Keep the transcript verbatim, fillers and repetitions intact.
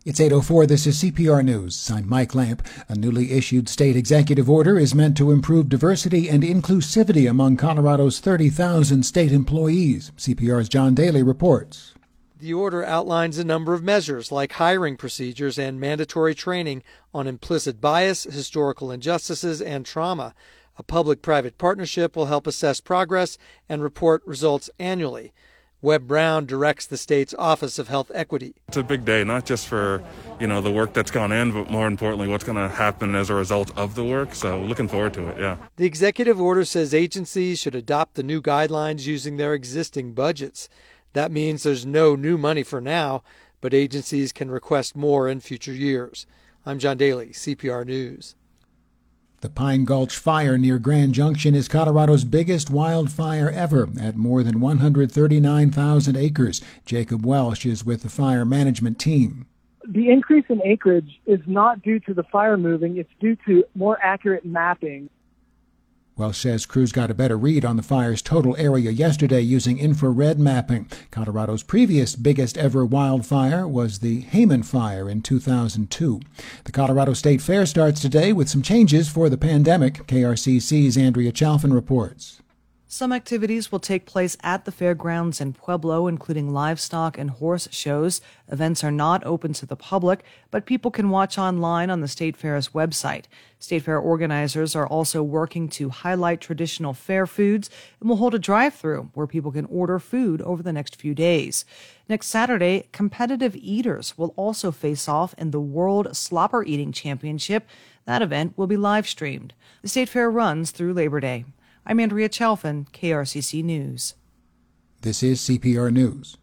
It's eight oh four. This is C P R News. I'm Mike Lamp. A newly issued state executive order is meant to improve diversity and inclusivity among Colorado's thirty thousand state employees. C P R's John Daly reports. The order outlines a number of measures like hiring procedures and mandatory training on implicit bias, historical injustices, and trauma. A public-private partnership will help assess progress and report results annually. Webb Brown directs the state's Office of Health Equity. It's a big day, not just for, you know, the work that's gone in, but more importantly, what's going to happen as a result of the work. So looking forward to it, yeah. The executive order says agencies should adopt the new guidelines using their existing budgets. That means there's no new money for now, but agencies can request more in future years. I'm John Daly, C P R News. The Pine Gulch Fire near Grand Junction is Colorado's biggest wildfire ever at more than one hundred thirty-nine thousand acres. Jacob Welsh is with the fire management team. The increase in acreage is not due to the fire moving, it's due to more accurate mapping. Welsh says crews got a better read on the fire's total area yesterday using infrared mapping. Colorado's previous biggest ever wildfire was the Hayman Fire in two thousand two. The Colorado State Fair starts today with some changes for the pandemic. K R C C's Andrea Chalfin reports. Some activities will take place at the fairgrounds in Pueblo, including livestock and horse shows. Events are not open to the public, but people can watch online on the State Fair's website. State Fair organizers are also working to highlight traditional fair foods and will hold a drive-through where people can order food over the next few days. Next Saturday, competitive eaters will also face off in the World Slopper Eating Championship. That event will be live-streamed. The State Fair runs through Labor Day. I'm Andrea Chalfin, K R C C News. This is C P R News.